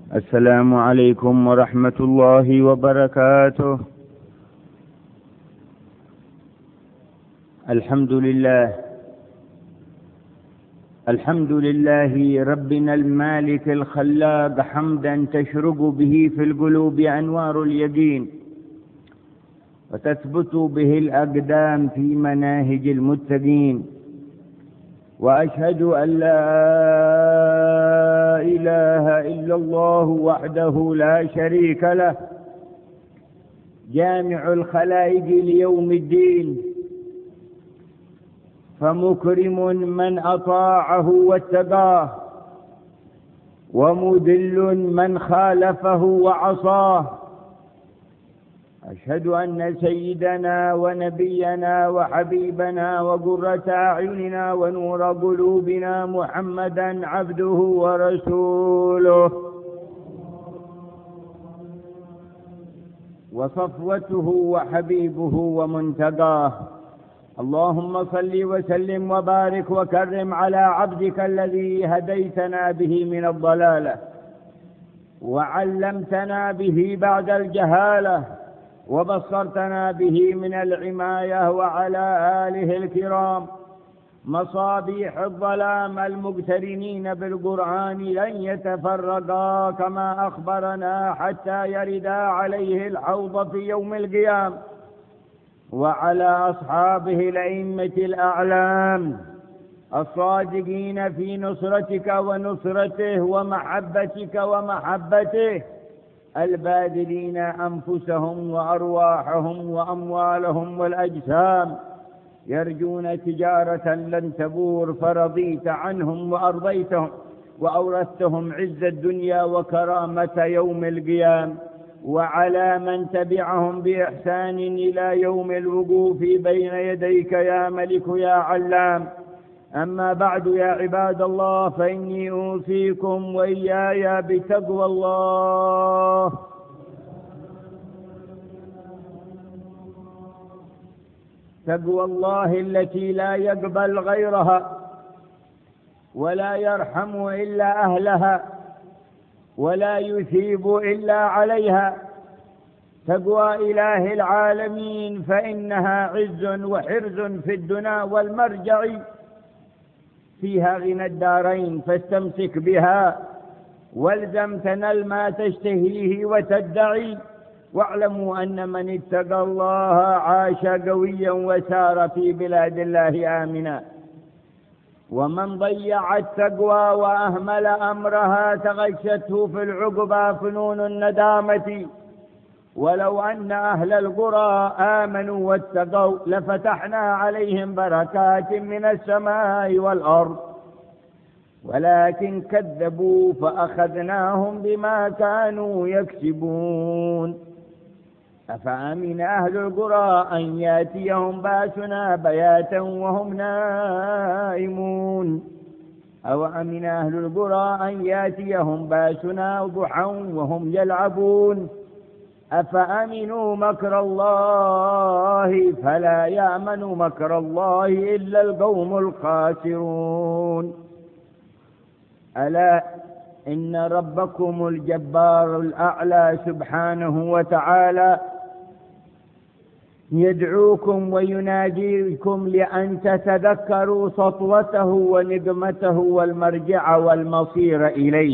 السلام عليكم ورحمة الله وبركاته. الحمد لله ربنا المالك الخلاق، حمدا تشرق به في القلوب أنوار اليقين، وتثبت به الأقدام في مناهج المتقين. وأشهد أن لا إله إلا الله وحده لا شريك له، جامع الخلائق ليوم الدين، فمكرم من أطاعه واتقاه، ومذل من خالفه وعصاه. أشهد أن سيدنا ونبينا وحبيبنا وقرة أعيننا ونور قلوبنا محمدا عبده ورسوله، وصفوته وحبيبه ومنتقاه. اللهم صل وسلم وبارك وكرم على عبدك الذي هديتنا به من الضلالة، وعلمتنا به بعد الجهالة، وبصرتنا به من العماية، وعلى آله الكرام مصابيح الظلام المقترنين بالقرآن لن يتفرقا كما أخبرنا حتى يردا عليه الحوض في يوم القيامة، وعلى أصحابه الأئمة الأعلام الصادقين في نصرتك ونصرته ومحبتك ومحبته، الباذلين أنفسهم وأرواحهم وأموالهم والأجسام يرجون تجارة لن تبور، فرضيت عنهم وأرضيتهم وأورثتهم عز الدنيا وكرامة يوم القيامة، وعلى من تبعهم بإحسان إلى يوم الوقوف بين يديك يا ملك يا علام. أما بعد، يا عباد الله، فإني أوصيكم وإياي بتقوى الله. تقوى الله التي لا يقبل غيرها، ولا يرحم إلا أهلها، ولا يثيب إلا عليها. تقوى إله العالمين، فإنها عز وحرز في الدنا والمرجع، فيها غنى الدارين، فاستمسك بها والزم تنل ما تشتهيه وتدعي. واعلموا أن من اتقى الله عاش قويا وسار في بلاد الله آمنا، ومن ضيع التقوى وأهمل أمرها تغشته في العقبى فنون الندامة. ولو أن أهل القرى آمنوا واتقوا لفتحنا عليهم بركات من السماء والأرض، ولكن كذبوا فأخذناهم بما كانوا يكسبون. أفأمن أهل القرى أن يأتيهم بأسنا بياتا وهم نائمون، أو أمن أهل القرى أن يأتيهم بأسنا ضحى وهم يلعبون. أفأمنوا مكر الله فلا يأمن مكر الله إلا القوم الخاسرون. ألا إن ربكم الجبار الأعلى سبحانه وتعالى يدعوكم ويناديكم لأن تتذكروا سطوته ونقمته والمرجع والمصير إليه،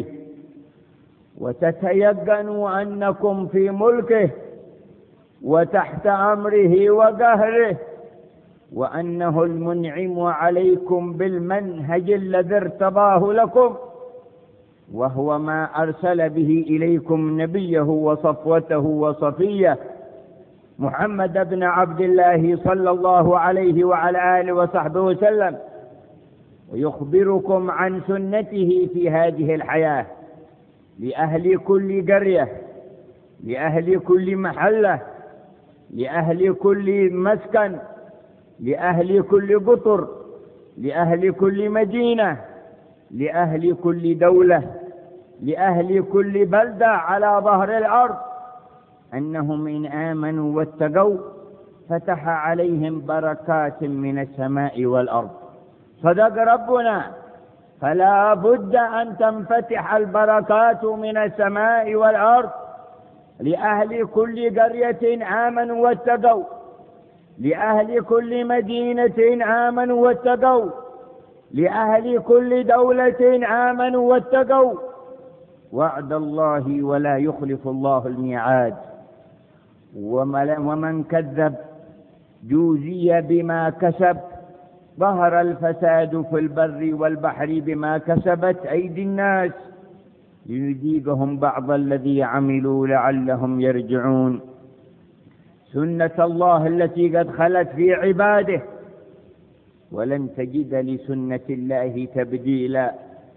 وتتيقنوا أنكم في ملكه وتحت أمره وقهره، وأنه المنعم عليكم بالمنهج الذي ارتضاه لكم، وهو ما أرسل به إليكم نبيه وصفوته وصفيه محمد بن عبد الله صلى الله عليه وعلى آله وصحبه وسلم، ويخبركم عن سنته في هذه الحياة لأهل كل قرية، لأهل كل محلة، لأهل كل مسكن، لأهل كل قطر، لأهل كل مدينة، لأهل كل دولة، لأهل كل بلدة على ظهر الأرض، أنهم إن آمنوا واتقوا فتح عليهم بركات من السماء والأرض. صدق ربنا فلا بد أن تنفتح البركات من السماء والأرض لأهل كل قرية آمنوا واتقوا، لأهل كل مدينة آمنوا واتقوا، لأهل كل دولة آمنوا واتقوا. وعد الله ولا يخلف الله الميعاد. ومن كذب جوزي بما كسب. ظهر الفساد في البر والبحر بما كسبت أيدي الناس ليذيقهم بعض الذي عملوا لعلهم يرجعون. سنة الله التي قد خلت في عباده، ولن تجد لسنة الله تبديلا.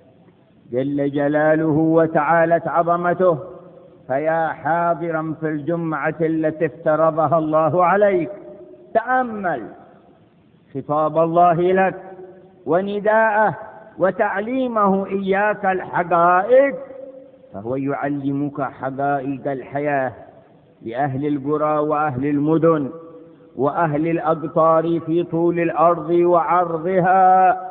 جل جلاله وتعالت عظمته. فيا حاضرا في الجمعة التي افترضها الله عليك، تأمل خطاب الله لك ونداءه وتعليمه إياك الحقائق، فهو يعلمك حقائق الحياة لأهل القرى وأهل المدن وأهل الأقطار في طول الأرض وعرضها.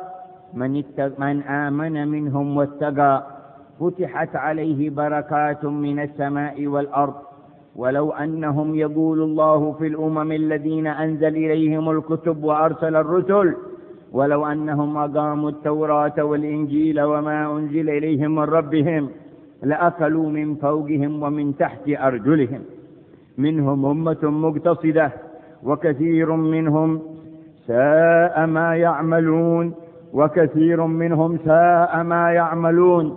من آمن منهم واتقى فتحت عليه بركات من السماء والأرض. ولو أنهم يقول الله في الأمم الذين أنزل إليهم الكتب وأرسل الرسل، ولو أنهم أقاموا التوراة والإنجيل وما أنزل إليهم من ربهم لأكلوا من فوقهم ومن تحت أرجلهم. منهم أمة مقتصدة وكثير منهم ساء ما يعملون، وكثير منهم ساء ما يعملون.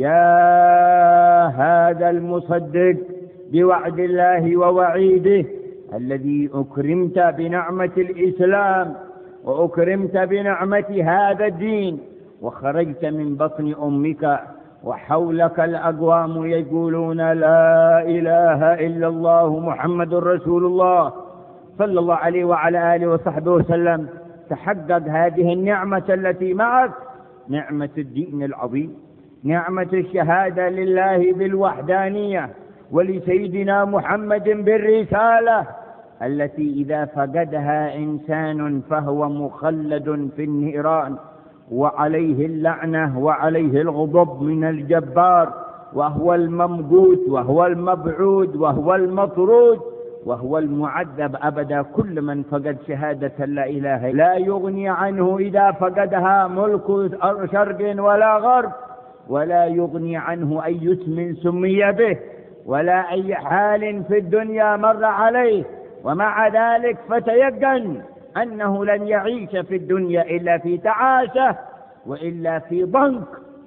يا هذا المصدق بوعد الله ووعيده، الذي أكرمت بنعمة الإسلام وأكرمت بنعمة هذا الدين، وخرجت من بطن أمك وحولك الأقوام يقولون لا إله إلا الله محمد رسول الله صلى الله عليه وعلى آله وصحبه وسلم. تحقق هذه النعمة التي معك، نعمة الدين العظيم، نعمة الشهادة لله بالوحدانية ولسيدنا محمد بالرسالة، التي إذا فقدها إنسان فهو مخلد في النيران وعليه اللعنة وعليه الغضب من الجبار، وهو الممقوت وهو المبعود وهو المطرود وهو المعذب أبدا. كل من فقد شهادة لا إله لا يغني عنه إذا فقدها ملك شرق ولا غرب، ولا يغني عنه أي اسم سمي به ولا أي حال في الدنيا مر عليه. ومع ذلك فتيقن أنه لن يعيش في الدنيا إلا في تعاسة وإلا في ضنك.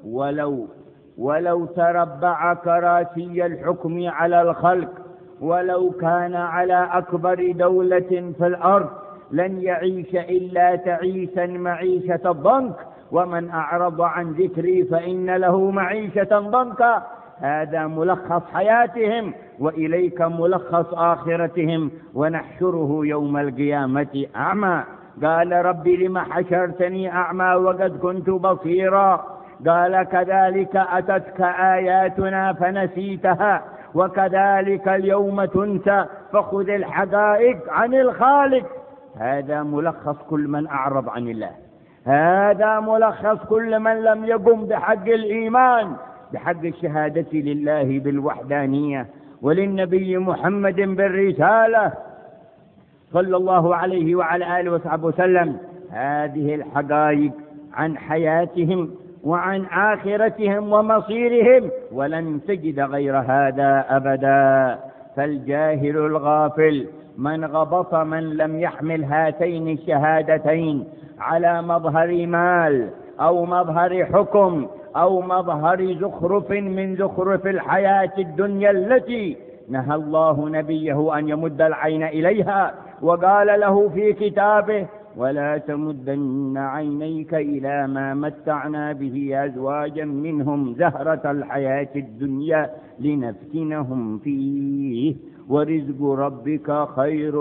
ولو تربع كراسي الحكم على الخلق، ولو كان على أكبر دولة في الأرض، لن يعيش إلا تعيسا معيشة الضنك. ومن أعرض عن ذكري فإن له معيشة ضنكا. هذا ملخص حياتهم، وإليك ملخص آخرتهم. ونحشره يوم القيامة أعمى. قال رب لم حشرتني أعمى وقد كنت بصيرا؟ قال كذلك أتتك آياتنا فنسيتها وكذلك اليوم تنسى فخذ الحقائق عن الخالق. هذا ملخص كل من أعرض عن الله، هذا ملخص كل من لم يقم بحق الإيمان، بحق الشهادة لله بالوحدانية وللنبي محمد بالرسالة صلى الله عليه وعلى آله وصحبه وسلم. هذه الحقائق عن حياتهم وعن آخرتهم ومصيرهم، ولن تجد غير هذا أبدا. فالجاهل الغافل من غبط من لم يحمل هاتين الشهادتين على مظهر مال أو مظهر حكم أو مظهر زخرف من زخرف الحياة الدنيا التي نهى الله نبيه أن يمد العين إليها، وقال له في كتابه ولا تمدن عينيك إلى ما متعنا به أزواجا منهم زهرة الحياة الدنيا لنفتنهم فيه ورزق ربك خير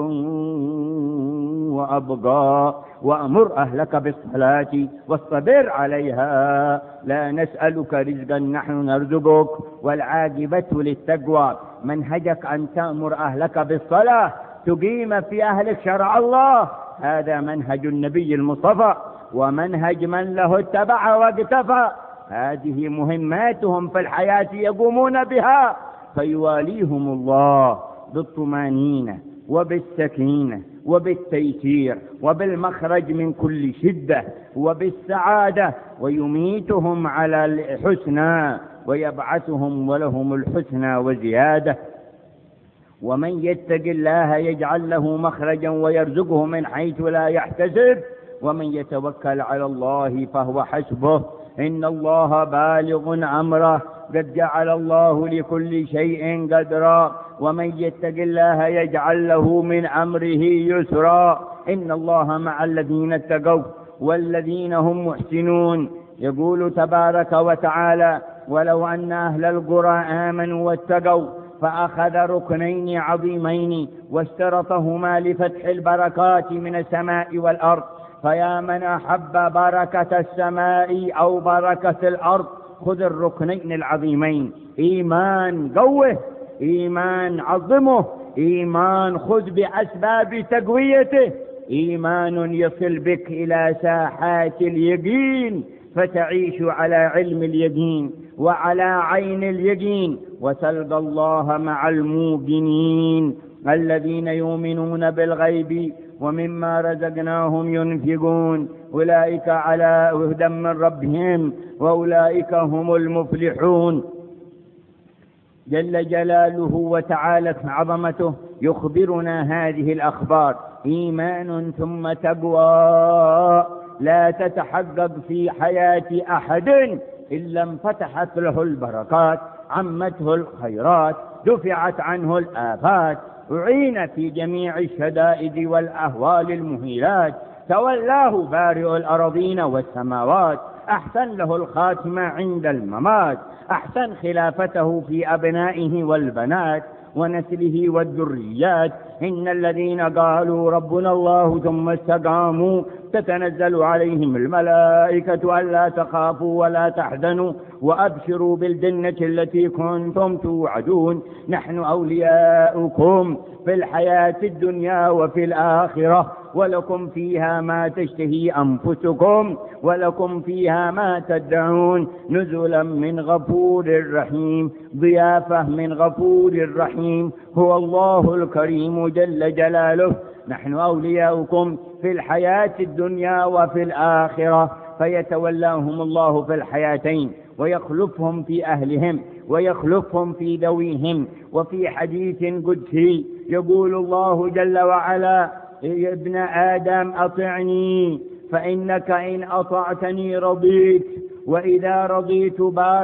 وأبقى وأمر أهلك بالصلاة واصطبر عليها لا نسألك رزقا نحن نرزقك والعاقبة للتقوى. منهجك أن تأمر أهلك بالصلاة، تقيم في أهلك شرع الله، هذا منهج النبي المصطفى ومنهج من له اتبع واقتفى. هذه مهماتهم في الحياة يقومون بها، فيواليهم الله بالطمأنينة وبالسكينة وبالتيسير وبالمخرج من كل شدة وبالسعادة، ويميتهم على الحسنى ويبعثهم ولهم الحسنى وزيادة. ومن يتق الله يجعل له مخرجا ويرزقه من حيث لا يحتسب، ومن يتوكل على الله فهو حسبه، إن الله بالغ أمره، قد جعل الله لكل شيء قدرا. ومن يتق الله يجعل له من أمره يسرا، إن الله مع الذين اتقوا والذين هم محسنون. يقول تبارك وتعالى: ولو أن أهل القرى آمنوا واتقوا فأخذ ركنين عظيمين واشترطهما لفتح البركات من السماء والأرض، فيا من أحب بركة السماء أو بركة الأرض خذ الركنين العظيمين: إيمان قوه، إيمان عظمه، إيمان خذ بأسباب تقويته، إيمان يصل بك إلى ساحات اليقين فتعيش على علم اليقين وعلى عين اليقين، وتلقى الله مع الموقنين الذين يؤمنون بالغيب ومما رزقناهم ينفقون، أولئك على هدى من ربهم وأولئك هم المفلحون. جل جلاله وتعالى عظمته يخبرنا هذه الأخبار: إيمان ثم تقوى لا تتحقق في حياة أحد إلا انفتحت له البركات، عمته الخيرات، دفعت عنه الآفات، أعين في جميع الشدائد والأهوال المهيلات، تولاه بارئ الأرضين والسماوات، أحسن له الخاتمة عند الممات، أحسن خلافته في أبنائه والبنات ونسله والذريات. إن الذين قالوا ربنا الله ثم استقاموا تتنزل عليهم الملائكة ألا تخافوا ولا تحزنوا وأبشروا بالجنة التي كنتم توعدون، نحن أولياؤكم في الحياة الدنيا وفي الآخرة، ولكم فيها ما تشتهي أنفسكم ولكم فيها ما تدعون، نزلا من غفور رحيم، ضيافة من غفور رحيم، هو الله الكريم جل جلاله. نحن أولياؤكم في الحياة الدنيا وفي الآخرة، فيتولاهم الله في الحياتين ويخلفهم في أهلهم ويخلفهم في ذويهم. وفي حديث قدسي يقول الله جل وعلا: يا ابن آدم أطعني فإنك إن أطعتني رضيت، وإذا رضيت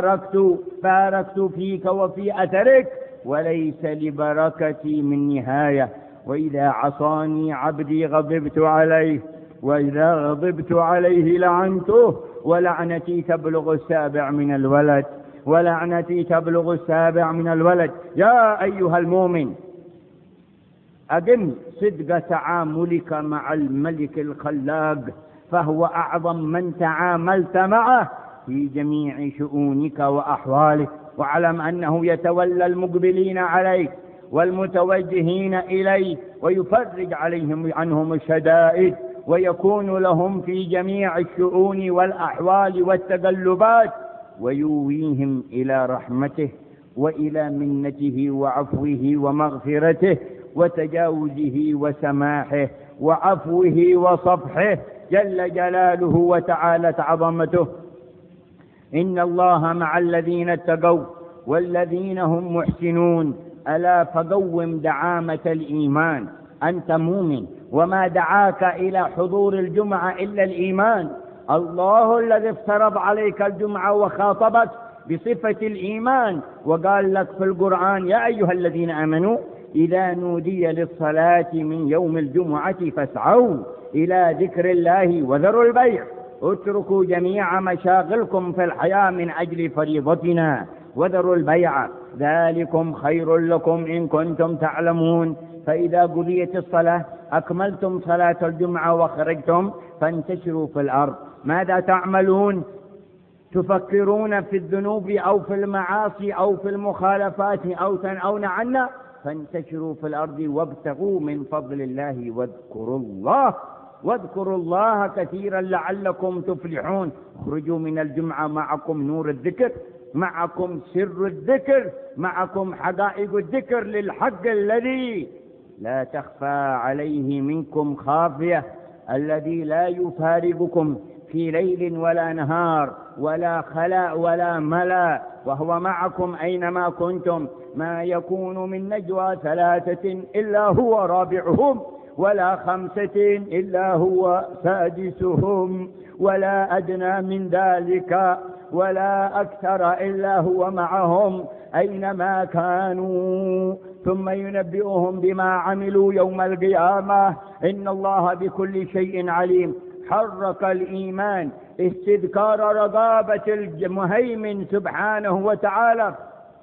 باركت فيك وفي أثرك، وليس لبركتي من نهاية، وإذا عصاني عبدي غضبت عليه، وإذا غضبت عليه لعنته، ولعنتي تبلغ السابع من الولد، ولعنتي تبلغ السابع من الولد. يا أيها المؤمن أقم صدق تعاملك مع الملك الخلاق، فهو أعظم من تعاملت معه في جميع شؤونك وأحوالك، واعلم أنه يتولى المقبلين عليك والمتوجهين إليه، ويفرج عنهم الشدائد، ويكون لهم في جميع الشؤون والأحوال والتقلبات، ويويهم إلى رحمته وإلى منته وعفوه ومغفرته وتجاوزه وسماحه وعفوه وصفحه جل جلاله وتعالى عظمته. إن الله مع الذين اتقوا والذين هم محسنون. ألا فقوم دعامة الإيمان، أنت مؤمن، وما دعاك إلى حضور الجمعة إلا الإيمان. الله الذي افترض عليك الجمعة وخاطبك بصفة الإيمان، وقال لك في القرآن: يا أيها الذين آمنوا إذا نودي للصلاة من يوم الجمعة فاسعوا إلى ذكر الله وذروا البيع، اتركوا جميع مشاغلكم في الحياة من أجل فريضتنا وذروا البيع، ذلكم خير لكم إن كنتم تعلمون. فإذا قضيت الصلاة أكملتم صلاة الجمعة وخرجتم فانتشروا في الأرض. ماذا تعملون؟ تفكرون في الذنوب أو في المعاصي أو في المخالفات أو تنأون عنا؟ فانتشروا في الأرض وابتغوا من فضل الله واذكروا الله واذكروا الله كثيرا لعلكم تفلحون. اخرجوا من الجمعة معكم نور الذكر، معكم سر الذكر، معكم حقائق الذكر للحق الذي لا تخفى عليه منكم خافية، الذي لا يفارقكم في ليل ولا نهار ولا خلاء ولا ملا، وهو معكم أينما كنتم. ما يكون من نجوى 3 إلا هو رابعهم، ولا 5 إلا هو سادسهم، ولا أدنى من ذلك ولا أكثر إلا هو معهم أينما كانوا، ثم ينبئهم بما عملوا يوم القيامة. إن الله بكل شيء عليم. حرك الإيمان استذكار رقابة المهيمن سبحانه وتعالى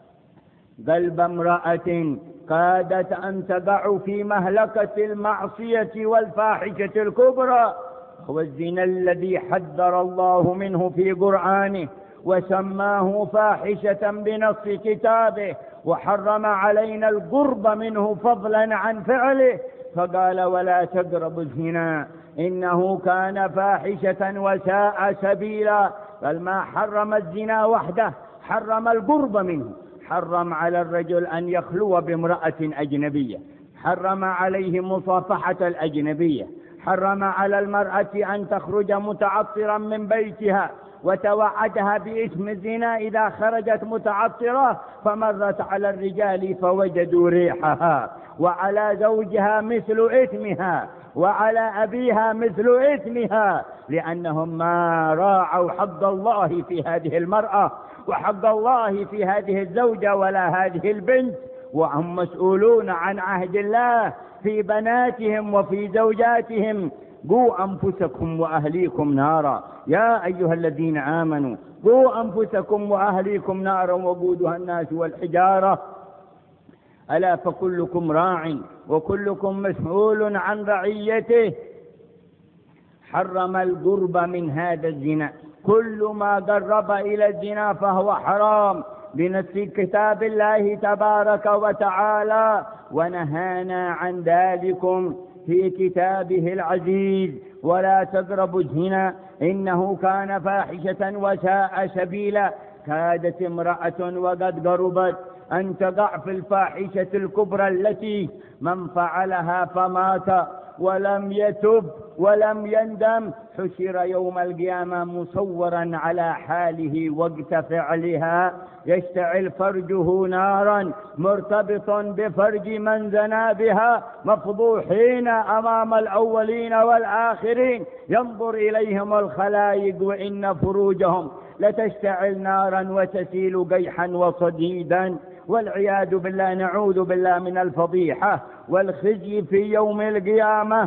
قلب امرأة كادت أن تقع في مهلكة المعصية والفاحشة الكبرى، هو الزنا الذي حذر الله منه في قرآنه وسماه فاحشة بنص كتابه، وحرم علينا القرب منه فضلا عن فعله، فقال ولا تقربوا الزنا إنه كان فاحشة وساء سبيلا. بل ما حرم الزنا وحده، حرم القرب منه، حرم على الرجل أن يخلو بامرأة أجنبية، حرم عليه مصافحة الأجنبية، حرم على المرأة أن تخرج متعطرا من بيتها، وتوعدها باسم الزنا إذا خرجت متعطرة فمرت على الرجال فوجدوا ريحها، وعلى زوجها مثل إثمها، وعلى أبيها مثل إثمها، لأنهم ما راعوا حق الله في هذه المرأة وحق الله في هذه الزوجة ولا هذه البنت، وهم مسؤولون عن عهد الله في بناتهم وفي زوجاتهم. قوا أنفسكم وأهليكم نارا يا أيها الذين آمنوا قوا أنفسكم وأهليكم نارا وقودها الناس والحجارة ألا فكلكم راع وكلكم مسؤول عن رعيته. حرم القرب من هذا الزنا، كل ما قرب إلى الزنا فهو حرام بنص كتاب الله تبارك وتعالى، ونهانا عن ذلكم في كتابه العزيز. ولا تقربوا الزنا إنه كان فاحشة وساء سبيلا. كادت امرأة وقد قربت أن تقع في الفاحشة الكبرى التي من فعلها فمات ولم يتب ولم يندم حشر يوم القيامة مصورا على حاله وقت فعلها، يشتعل فرجه نارا مرتبطا بفرج من زنى بها، مفضوحين أمام الأولين والآخرين، ينظر إليهم الخلائق وإن فروجهم لتشتعل نارا وتسيل قيحا وصديدا، والعياذ بالله. نعوذ بالله من الفضيحة والخزي في يوم القيامة.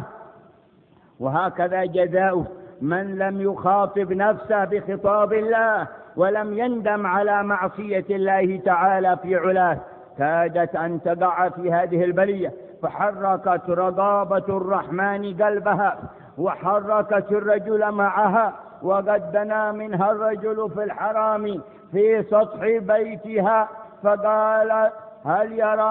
وهكذا جزاؤه من لم يخاطب نفسه بخطاب الله ولم يندم على معصية الله تعالى في علاه. كادت أن تقع في هذه البلية فحركت رقابة الرحمن قلبها وحركت الرجل معها، وقد دنا منها الرجل في الحرام في سطح بيتها فقال هل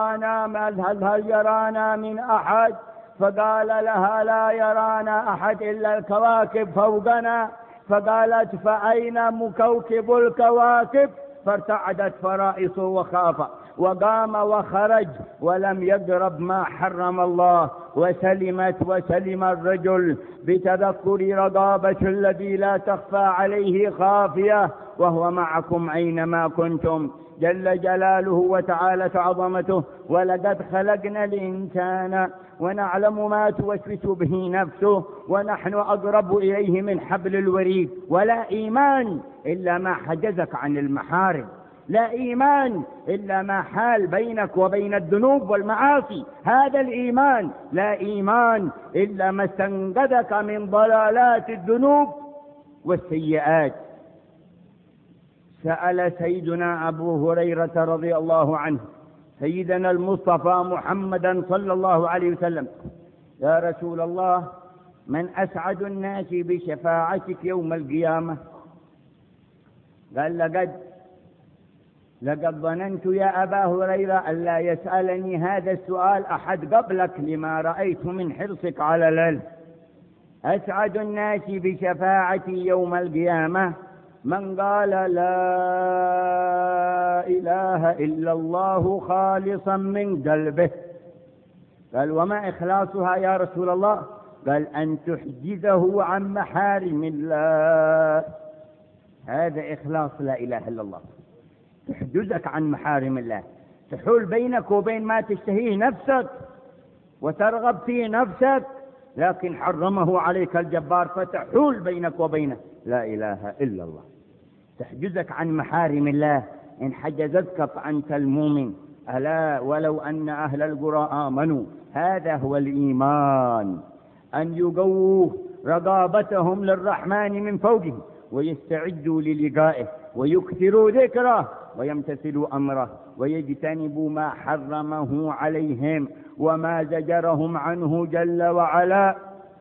يرانا من أحد؟ فقال لها لا يرانا أحد إلا الكواكب فوقنا. فقالت فأين مكوكب الكواكب؟ فارتعدت فرائصه وخاف وقام وخرج ولم يقرب ما حرم الله، وسلم الرجل بتذكر رقابة الذي لا تخفى عليه خافية، وهو معكم أينما كنتم جل جلاله وتعالى عظمته. ولقد خلقنا الإنسان ونعلم ما توسوس به نفسه ونحن أقرب إليه من حبل الوريد. ولا إيمان إلا ما حجزك عن المحارم، لا إيمان إلا ما حال بينك وبين الذنوب والمعاصي، هذا الإيمان. لا إيمان إلا ما استنقذك من ضلالات الذنوب والسيئات. سأل سيدنا أبو هريرة رضي الله عنه سيدنا المصطفى محمدا صلى الله عليه وسلم يا رسول الله من أسعد الناس بشفاعتك يوم القيامة؟ قال لقد ظننت يا أبا هريرة ألا يسألني هذا السؤال أحد قبلك لما رأيت من حرصك على العلم. أسعد الناس بشفاعتي يوم القيامة من قال لا إله إلا الله خالصا من قلبه. قال وما إخلاصها يا رسول الله؟ قال أن تحجزه عن محارم الله. هذا إخلاص لا إله إلا الله، تحجزك عن محارم الله، تحول بينك وبين ما تشتهيه نفسك وترغب فيه نفسك، لكن حرمه عليك الجبار فتحول بينك وبينه لا إله إلا الله، تحجزك عن محارم الله. إن حجزتك فأنت المؤمن. ألا ولو أن أهل القرى آمنوا، هذا هو الإيمان، أن يقووا رقابتهم للرحمن من فوقهم ويستعدوا للقائه ويكثروا ذكره ويمتثلوا أمره ويجتنبوا ما حرمه عليهم وما زجرهم عنه جل وعلا،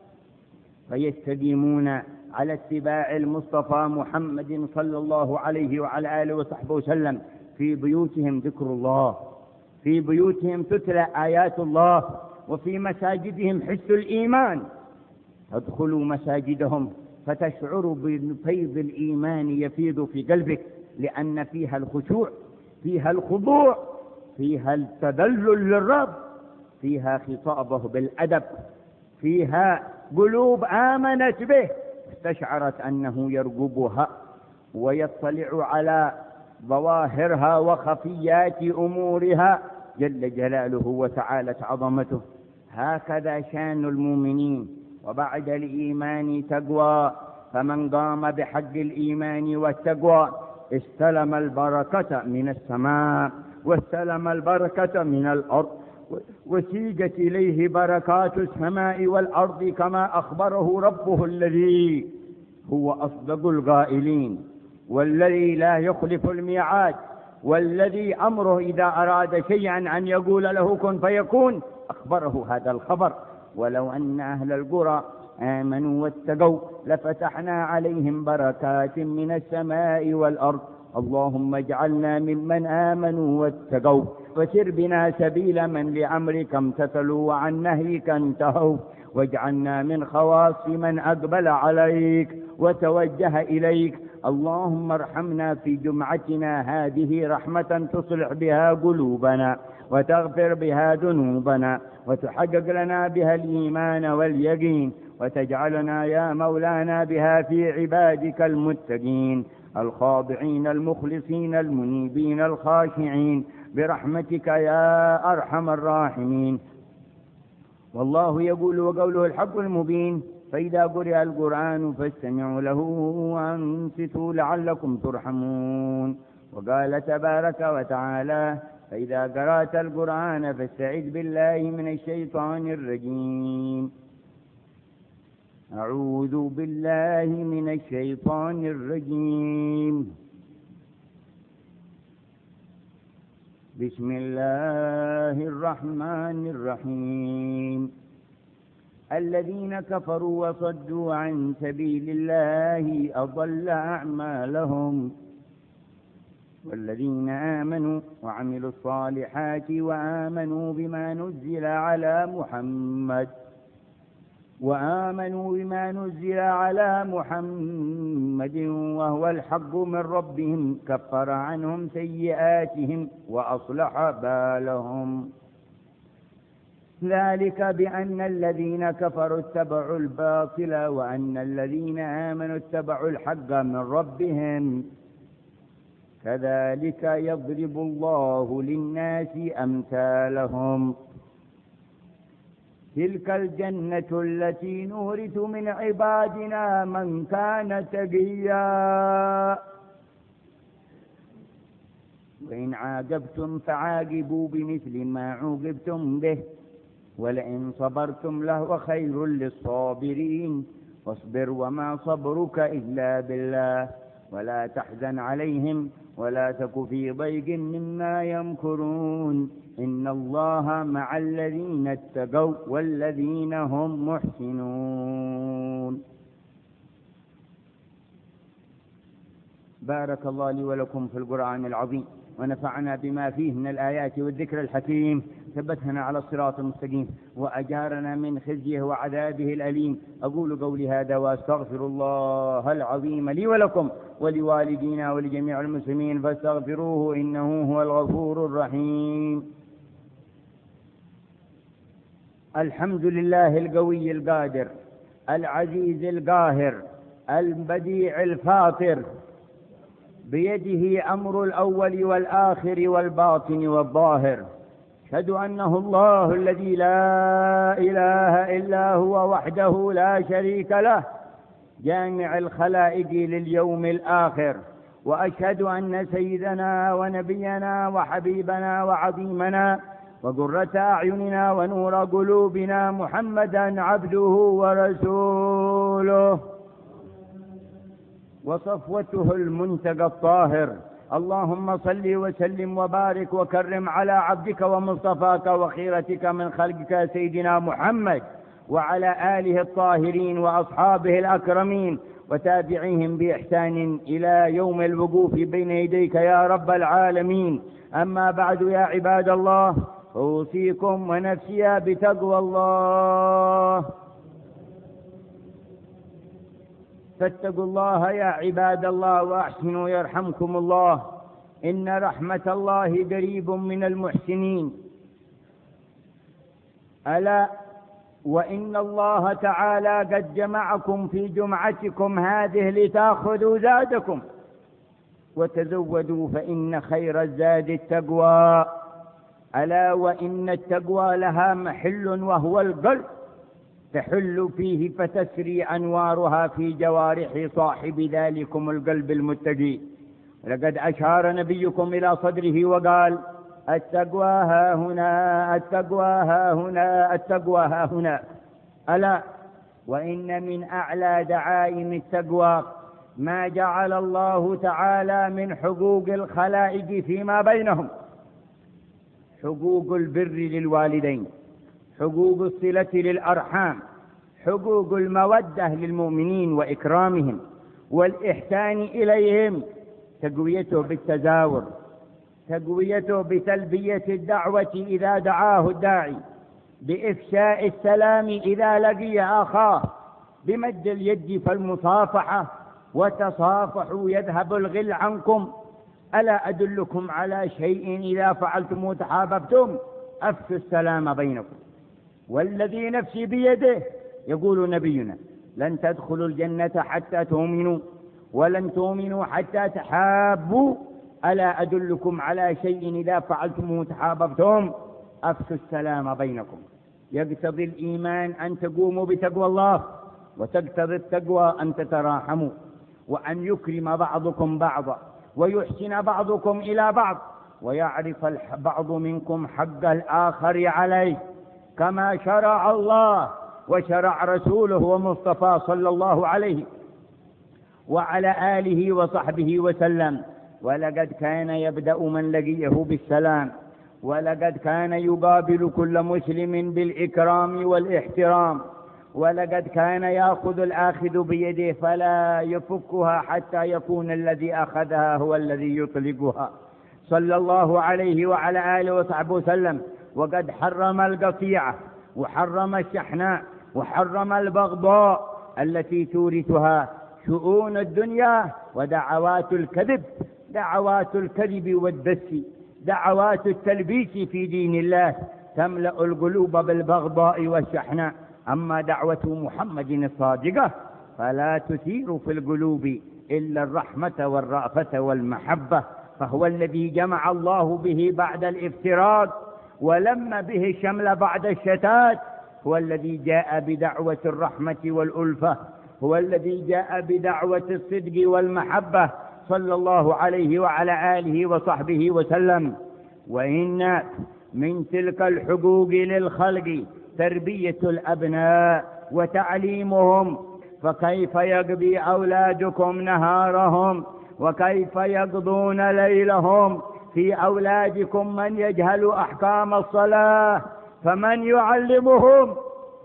فيستديمون على اتباع المصطفى محمد صلى الله عليه وعلى آله وصحبه وسلم. في بيوتهم ذكر الله، في بيوتهم تتلى آيات الله، وفي مساجدهم حس الإيمان. ادخلوا مساجدهم فتشعر بفيض الإيمان يفيض في قلبك، لأن فيها الخشوع، فيها الخضوع، فيها التذلل للرب، فيها خطابه بالأدب، فيها قلوب آمنت به استشعرت أنه يرغبها ويطلع على ظواهرها وخفيات أمورها جل جلاله وتعالت عظمته. هكذا شان المؤمنين. وبعد الإيمان تقوى، فمن قام بحق الإيمان والتقوى استلم البركة من السماء واستلم البركة من الأرض، وسيجت إليه بركات السماء والأرض كما أخبره ربه الذي هو أصدق القائلين، والذي لا يخلف الميعاد، والذي أمره إذا أراد شيئا أن يقول له كن فيكون، أخبره هذا الخبر. ولو أن أهل القرى آمنوا واتقوا لفتحنا عليهم بركات من السماء والأرض. اللهم اجعلنا ممن آمنوا واتقوا، وسر بنا سبيل من لأمرك امتثلوا وعن نهيك انتهوا، واجعلنا من خواص من أقبل عليك وتوجه إليك. اللهم ارحمنا في جمعتنا هذه رحمة تصلح بها قلوبنا وتغفر بها ذنوبنا وتحقق لنا بها الإيمان واليقين، وتجعلنا يا مولانا بها في عبادك المتقين الخاضعين المخلصين المنيبين الخاشعين برحمتك يا أرحم الراحمين. والله يقول وقوله الحق المبين: فإذا قرئ القرآن فاستمعوا له وأنصتوا لعلكم ترحمون. وقال تبارك وتعالى: فإذا قرأت القرآن فاستعذ بالله من الشيطان الرجيم. أعوذ بالله من الشيطان الرجيم. بسم الله الرحمن الرحيم. الذين كفروا وصدوا عن سبيل الله أضل أعمالهم، والذين آمنوا وعملوا الصالحات وآمنوا بما نزل على محمد وهو الحق من ربهم كفر عنهم سيئاتهم وأصلح بالهم. ذلك بأن الذين كفروا اتبعوا الباطل وأن الذين آمنوا اتبعوا الحق من ربهم. كذلك يضرب الله للناس أمثالهم. تلك الجنة التي نورث من عبادنا من كان تقيا. وإن عاقبتم فعاقبوا بمثل ما عوقبتم به ولئن صبرتم لهو خير للصابرين. واصبر وما صبرك إلا بالله ولا تحزن عليهم ولا تك في ضيق مما يمكرون. إن الله مع الذين اتقوا والذين هم محسنون. بارك الله لي ولكم في القرآن العظيم، ونفعنا بما فيه من الآيات والذكر الحكيم. ثبتنا على الصراط المستقيم وأجارنا من خزيه وعذابه الأليم. أقول قولي هذا وأستغفر الله العظيم لي ولكم ولوالدينا ولجميع المسلمين فاستغفروه إنه هو الغفور الرحيم. الحمد لله القوي القادر العزيز القاهر البديع الفاطر، بيده أمر الأول والآخر والباطن والظاهر. أشهد أنه الله الذي لا إله إلا هو وحده لا شريك له جامع الخلائق لليوم الآخر. وأشهد أن سيدنا ونبينا وحبيبنا وعظيمنا وقرة أعيننا ونور قلوبنا محمدا عبده ورسوله وصفوته المنتقى الطاهر. اللهم صل وسلم وبارك وكرم على عبدك ومصطفاك وخيرتك من خلقك سيدنا محمد وعلى آله الطاهرين وأصحابه الأكرمين وتابعيهم بإحسان إلى يوم الوقوف بين يديك يا رب العالمين. أما بعد يا عباد الله، أوصيكم ونفسي بتقوى الله. فاتقوا الله يا عباد الله وأحسنوا يرحمكم الله، إن رحمة الله قريب من المحسنين. ألا وإن الله تعالى قد جمعكم في جمعتكم هذه لتأخذوا زادكم وتزودوا فإن خير الزاد التقوى. ألا وإن التقوى لها محل وهو القلب، تحل فيه فتسري أنوارها في جوارح صاحب ذلكم القلب المتقي. لقد أشار نبيكم إلى صدره وقال: التقوى ها هنا، التقوى ها هنا، التقوى ها هنا. ألا وإن من أعلى دعائم التقوى ما جعل الله تعالى من حقوق الخلائق فيما بينهم: حقوق البر للوالدين، حقوق الصلة للأرحام، حقوق المودة للمؤمنين وإكرامهم والإحسان إليهم، تقويته بالتزاور، تقويته بتلبية الدعوة إذا دعاه الداعي، بإفشاء السلام إذا لقي أخاه، بمد اليد فالمصافحة، وتصافحوا يذهب الغل عنكم. ألا أدلكم على شيء إذا فعلتم تحاببتم؟ أفشوا السلام بينكم. والذي نفسي بيده، يقول نبينا: لن تدخلوا الجنة حتى تؤمنوا ولن تؤمنوا حتى تحابوا. ألا أدلكم على شيء إذا فعلتم تحاببتم؟ أفشوا السلام بينكم. يقتضي الإيمان أن تقوموا بتقوى الله، وتقتضي التقوى أن تتراحموا، وأن يكرم بعضكم بعضا، ويحسن بعضكم إلى بعض، ويعرف البعض منكم حق الآخر عليه، كما شرع الله وشرع رسوله ومصطفى صلى الله عليه وعلى آله وصحبه وسلم. ولقد كان يبدأ من لقيه بالسلام، ولقد كان يقابل كل مسلم بالإكرام والاحترام، ولقد كان يأخذ الآخذ بيده فلا يفكها حتى يكون الذي أخذها هو الذي يطلقها، صلى الله عليه وعلى آله وصحبه وسلم. وقد حرم القطيعة، وحرم الشحناء، وحرم البغضاء التي تورثها شؤون الدنيا ودعوات الكذب، دعوات الكذب والدس، دعوات التلبيس في دين الله تملأ القلوب بالبغضاء والشحناء. أما دعوة محمد الصادقة فلا تثير في القلوب إلا الرحمة والرأفة والمحبة، فهو الذي جمع الله به بعد الافتراق، ولم به الشمل بعد الشتات. هو الذي جاء بدعوة الرحمة والألفة، هو الذي جاء بدعوة الصدق والمحبة، صلى الله عليه وعلى آله وصحبه وسلم. وإن من تلك الحقوق للخلق تربية الأبناء وتعليمهم، فكيف يقضي أولادكم نهارهم وكيف يقضون ليلهم؟ في أولادكم من يجهل أحكام الصلاة فمن يعلمهم؟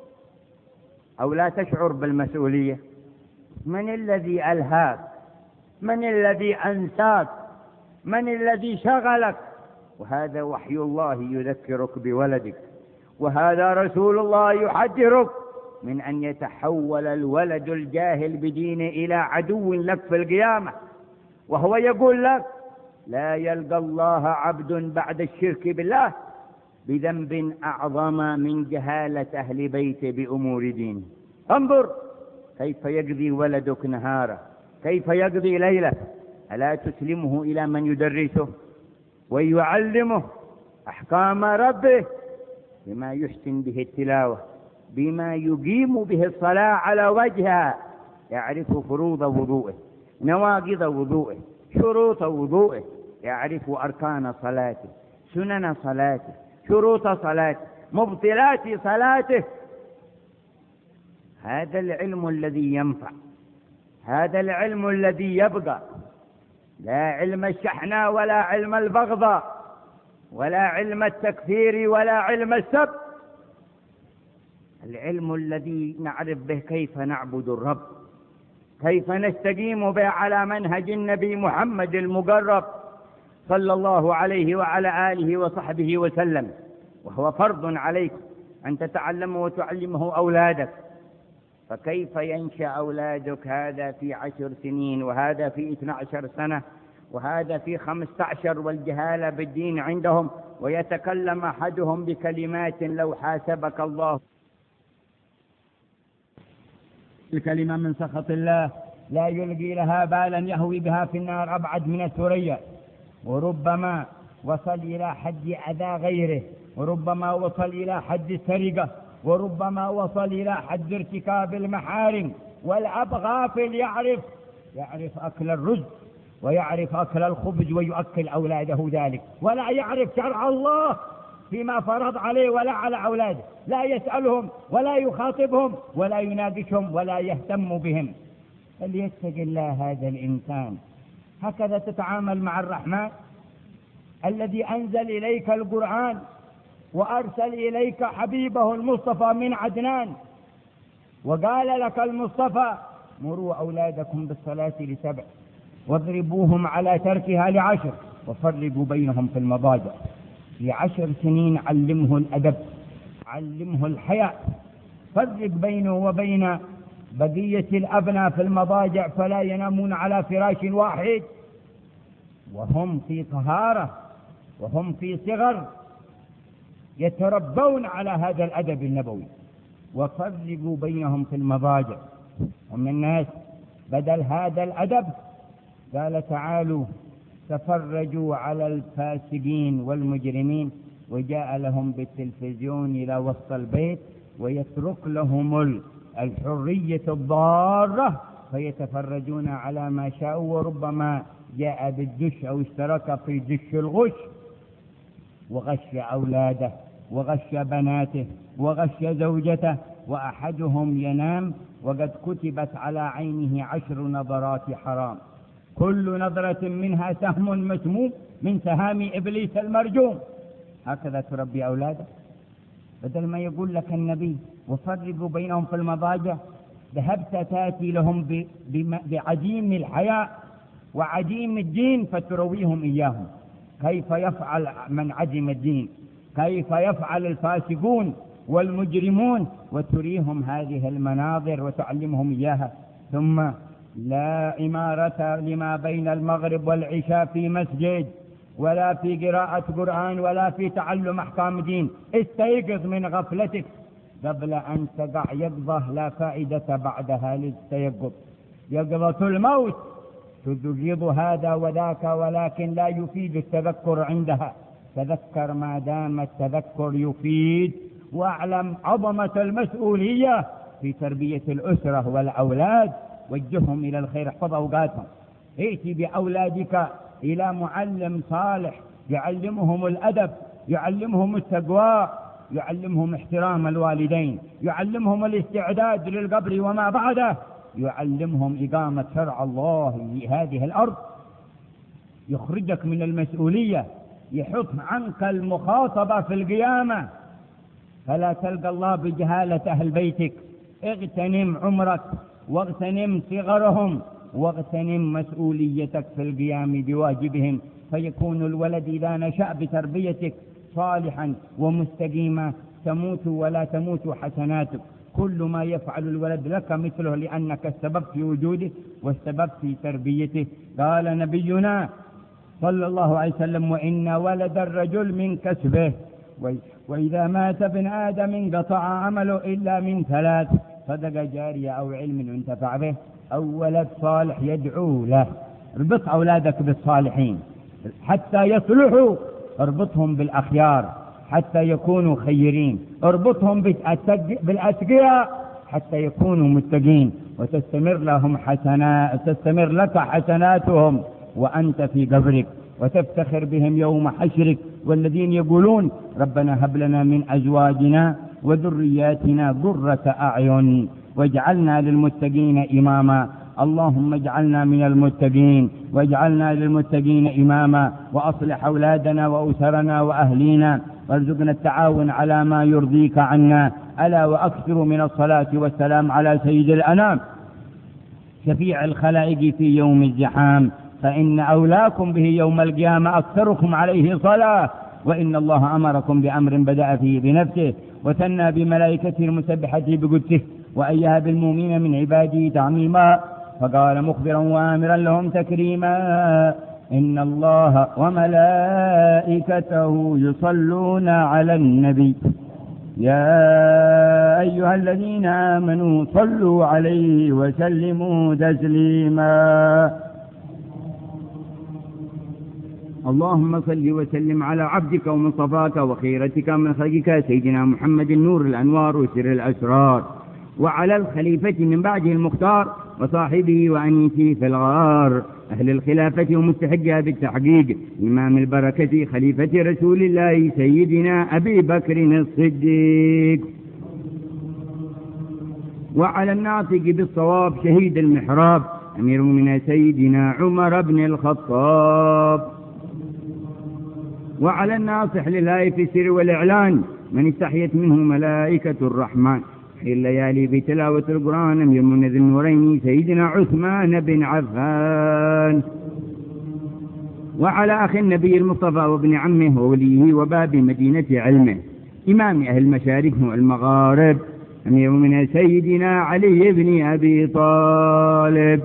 أو لا تشعر بالمسؤولية؟ من الذي ألهاك؟ من الذي أنساك؟ من الذي شغلك؟ وهذا وحي الله يذكرك بولدك، وهذا رسول الله يحذرك من أن يتحول الولد الجاهل بدينه إلى عدو لك في القيامة، وهو يقول لك لا يلقى الله عبد بعد الشرك بالله بذنب أعظم من جهالة أهل بيته بأمور دينه. انظر كيف يقضي ولدك نهاره، كيف يقضي ليله، ألا تسلمه إلى من يدرسه ويعلمه أحكام ربه بما يحسن به التلاوة، بما يقيم به الصلاة على وجهها، يعرف فروض وضوءه، نواقض وضوءه، شروط وضوءه، يعرف أركان صلاته، سنن صلاته، شروط صلاته، مبطلات صلاته. هذا العلم الذي ينفع، هذا العلم الذي يبقى، لا علم الشحناء ولا علم البغضاء ولا علم التكفير ولا علم السب، العلم الذي نعرف به كيف نعبد الرب، كيف نستقيم به على منهج النبي محمد المقرب صلى الله عليه وعلى آله وصحبه وسلم. وهو فرض عليك أن تتعلمه وتعلمه أولادك. فكيف ينشأ أولادك هذا في 10 سنين، وهذا في 12 سنة، وهذا في 15، والجهالة بالدين عندهم، ويتكلم أحدهم بكلمات لو حاسبك الله الكلمة من سخط الله لا يلقي لها بالا يهوي بها في النار أبعد من الثريا. وربما وصل إلى حد أذى غيره، وربما وصل إلى حد السرقة، وربما وصل إلى حد ارتكاب المحارم. والأب غافل، يعرف أكل الرز ويعرف أكل الخبز ويؤكل أولاده ذلك، ولا يعرف شرع الله فيما فرض عليه ولا على أولاده، لا يسألهم ولا يخاطبهم ولا يناقشهم ولا يهتم بهم. فليتق الله هذا الإنسان. هكذا تتعامل مع الرحمن الذي أنزل إليك القرآن وأرسل إليك حبيبه المصطفى من عدنان، وقال لك المصطفى مروا أولادكم بالصلاة ل7 واضربوهم على تركها ل10 وفرقوا بينهم في المضاجع. في 10 سنين علمه الأدب، علمه الحياء، فرق بينه وبين بقية الأبناء في المضاجع، فلا ينامون على فراش واحد وهم في طهارة وهم في صغر، يتربون على هذا الأدب النبوي. وفرقوا بينهم في المضاجع. ومن الناس بدل هذا الأدب قال تعالوا تفرجوا على الفاسقين والمجرمين، وجاء لهم بالتلفزيون إلى وسط البيت ويترك لهم الحرية الضارة فيتفرجون على ما شاءوا، وربما جاء بالدش أو اشترك في دش الغش وغش أولاده وغش بناته وغش زوجته، وأحدهم ينام وقد كتبت على عينه 10 نظرات حرام، كل نظرة منها سهم مسموم من سهام إبليس المرجوم. هكذا تربي أولادك؟ بدل ما يقول لك النبي وفرقوا بينهم في المضاجع، ذهبت تاتي لهم بعجيم الحياء وعجيم الدين فترويهم إياهم. كيف يفعل من عجم الدين، كيف يفعل الفاسقون والمجرمون، وتريهم هذه المناظر وتعلمهم إياها. ثم لا إمارة لما بين المغرب والعشاء في مسجد، ولا في قراءة قرآن، ولا في تعلم أحكام دين. استيقظ من غفلتك قبل أن تقع يقظة لا فائدة بعدها للتيقظ. يقظة الموت تجيض هذا وذاك، ولكن لا يفيد التذكر عندها. تذكر ما دام التذكر يفيد، واعلم عظمة المسؤولية في تربية الأسرة والأولاد. وجههم إلى الخير، احفظ أوقاتهم، ائتي بأولادك إلى معلم صالح يعلمهم الأدب، يعلمهم التقوى، يعلمهم احترام الوالدين، يعلمهم الاستعداد للقبر وما بعده، يعلمهم إقامة شرع الله في هذه الأرض، يخرجك من المسؤولية، يحط عنك المخاطبة في القيامة، فلا تلقى الله بجهالة أهل بيتك. اغتنم عمرك واغتنم صغرهم واغتنم مسؤوليتك في القيام بواجبهم فيكون الولد إذا نشأ بتربيتك صالحا ومستقيما تموت ولا تموت حسناتك. كل ما يفعل الولد لك مثله، لأنك السبب في وجوده والسبب في تربيته. قال نبينا صلى الله عليه وسلم: وإن ولد الرجل من كسبه، وإذا مات ابن آدم انقطع عمله إلا من ثلاث: صدقة جارية أو علم ينتفع به أو ولد صالح يدعو له. اربط أولادك بالصالحين حتى يصلحوا، اربطهم بالأخيار حتى يكونوا خيرين، اربطهم بالأتقياء حتى يكونوا متقين، وتستمر لك حسناتهم وأنت في قبرك، وتفتخر بهم يوم حشرك. والذين يقولون: ربنا هب لنا من أزواجنا وذرياتنا قرة أعين واجعلنا للمتقين إماما. اللهم اجعلنا من المتقين واجعلنا للمتقين إماما، وأصلح أولادنا وأسرنا وأهلينا، وارزقنا التعاون على ما يرضيك عنا. ألا وأكثر من الصلاة والسلام على سيد الأنام شفيع الخلائق في يوم الزحام، فإن أولاكم به يوم القيامة أكثركم عليه صلاة. وإن الله أمركم بأمر بدأ فيه بنفسه وثنى بملائكته المسبحة بقدسه، وأيها بالمؤمنين من عباده تعميما، فقال مخبرا وآمرا لهم تكريما: إن الله وملائكته يصلون على النبي يا أيها الذين آمنوا صلوا عليه وسلموا تسليما. اللهم صل وسلم على عبدك ومصطفاك وخيرتك من خلقك سيدنا محمد النور الأنوار وسر الأسرار، وعلى الخليفة من بعده المختار وصاحبه وأنيسه في الغار، أهل الخلافة ومستحقها بالتحقيق، إمام البركة خليفة رسول الله سيدنا أبي بكر الصديق، وعلى الناطق بالصواب شهيد المحراب أمير من سيدنا عمر بن الخطاب، وعلى الناصح لله في السر والإعلان من استحيت منه ملائكة الرحمن في الليالي بتلاوة القرآن أمير من ذي النورين سيدنا عثمان بن عفان، وعلى أخي النبي المصطفى وابن عمه ووليه وباب مدينة علمه إمام أهل المشارق والمغارب أمير من سيدنا علي بن أبي طالب،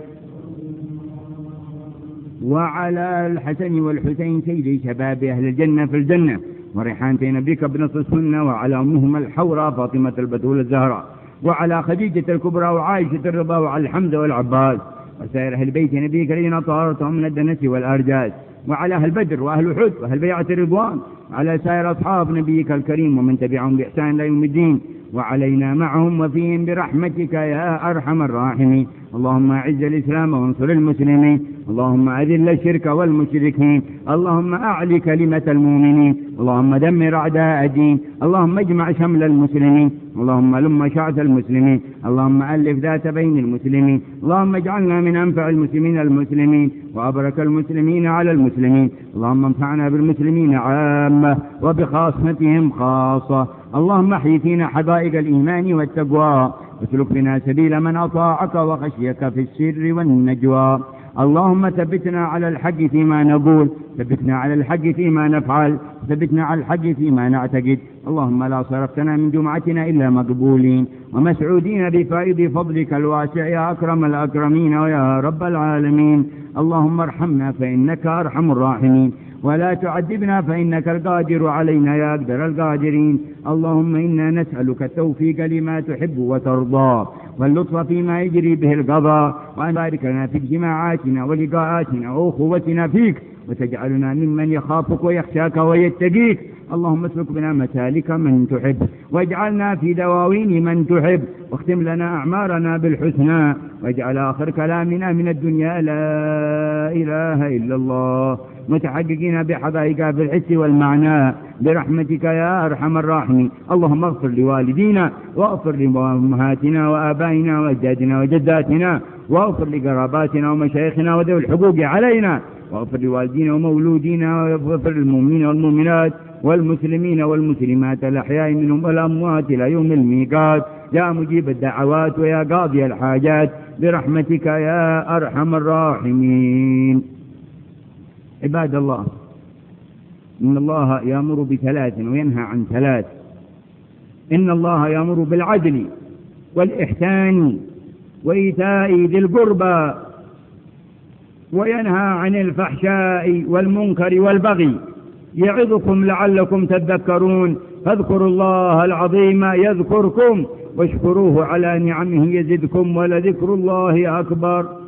وعلى الحسن والحسين سيدي شباب أهل الجنة في الجنة وريحانتين بك بنص السنة، وعلى أمهما الحوراء فاطمة البتول الزهراء، وعلى خديجة الكبرى وعائشة الرضا، وعلى الحمد والعباس وسائر أهل بيت نبيك الذين طهرتهم من الدنس والأرجاس، وعلى أهل بدر وأهل أحد وأهل بيعة الرضوان، وعلى سائر أصحاب نبيك الكريم ومن تبعهم بإحسان لا يوم الدين، وعلينا معهم وفيهم برحمتك يا أرحم الراحمين. اللهم أعز الإسلام وانصر المسلمين، اللهم أذل الشرك والمشركين، اللهم أعلي كلمة المؤمنين، اللهم دمر أعداء الدين، اللهم اجمع شمل المسلمين، اللهم لم شعث المسلمين، اللهم ألف ذات بين المسلمين، اللهم اجعلنا من أنفع المسلمين المسلمين وأبرك المسلمين على المسلمين، اللهم انفعنا بالمسلمين عامة وبخاصتهم خاصة، اللهم احي فينا حدائق الإيمان والتقوى، واسلك بنا سبيل من أطاعك وخشيك في السر والنجوى، اللهم ثبتنا على الحق فيما نقول، ثبتنا على الحق فيما نفعل، ثبتنا على الحق فيما نعتقد، اللهم لا صرفتنا من جمعتنا إلا مقبولين ومسعودين بفائض فضلك الواسع يا أكرم الأكرمين ويا رب العالمين، اللهم ارحمنا فإنك أرحم الراحمين، ولا تعذبنا فإنك القادر علينا يا أقدر القادرين، اللهم إنا نسألك التوفيق لما تحب وترضى واللطف فيما يجري به القضاء، وأن بارك لنا في اجتماعاتنا ولقاءاتنا وأخوتنا فيك، وتجعلنا ممن يخافك ويخشاك ويتقيك، اللهم اسلك بنا مسالك من تحب، واجعلنا في دواوين من تحب، واختم لنا أعمارنا بالحسنى، واجعل آخر كلامنا من الدنيا لا إله إلا الله، متحققين بحقائقها في الحس والمعنى برحمتك يا أرحم الراحمين، اللهم اغفر لوالدينا واغفر لأمهاتنا وآبائنا وأجدادنا وجداتنا، واغفر لقراباتنا ومشايخنا وذوي الحقوق علينا، واغفر لوالدينا ومولودينا، واغفر للمؤمنين والمؤمنات والمسلمين والمسلمات الأحياء منهم والأموات إلى يوم الميقات، يا مجيب الدعوات ويا قاضي الحاجات برحمتك يا أرحم الراحمين. عباد الله، إن الله يأمر بثلاث وينهى عن ثلاث. إن الله يأمر بالعدل والإحسان وإيتاء ذي القربى، وينهى عن الفحشاء والمنكر والبغي، يعظكم لعلكم تذكرون. فاذكروا الله العظيم يذكركم واشكروه على نعمه يزدكم ولذكر الله أكبر.